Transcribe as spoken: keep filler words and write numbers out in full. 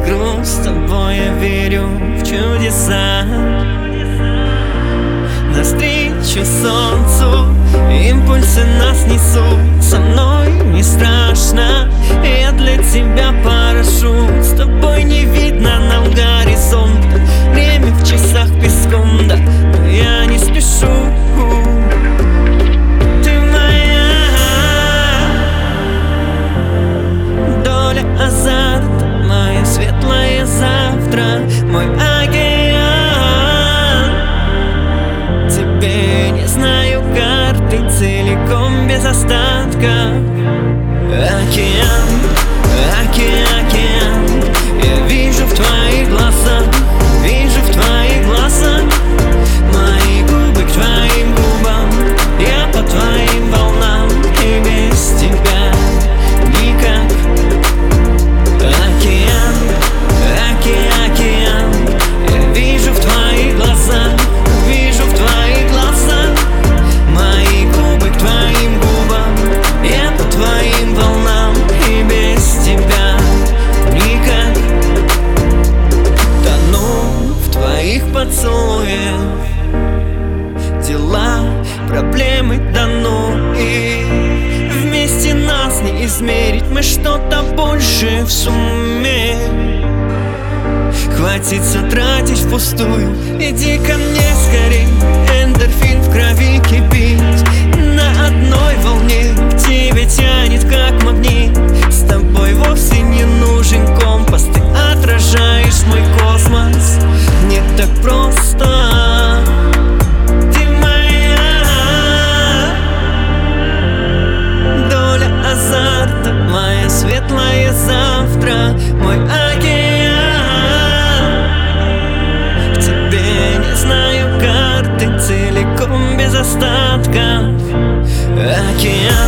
искру, с тобой я верю в чудеса. Навстречу солнцу импульсы нас несут. Со мной не страшно, я для тебя парашют. С тобой не видно нам горизонта, время в часах песком, да, но я не спешу. Ты моя доля азарта, мое светлое завтра, мой океан. Тебе не знаю карты целиком без остатка. Океан, океан, океан, я вижу в твоих глазах, вижу в твоих глазах. Мои губы к твоим губам, я по твоим волнам, и без тебя никак. Океан, океан, океан, я вижу в твоих глазах, вижу в твоих глазах. Мои губы к твоим губам, я по твоим волнам, и без тебя никак. Тону в твоих поцелуях, дела, проблемы да ну. И вместе нас не измерить, мы что-то больше в сумме. Хватит все тратить впустую, иди ко мне скорей, эндорфин в крови кипит. На одной волне тебя тянет как магнит. С тобой вовсе не нужен компас, ты отражаешь мой космос. Не так просто. Ты моя доля азарта, мое светлое завтра, мой океан. Знаю карты целиком без остатка. Океан.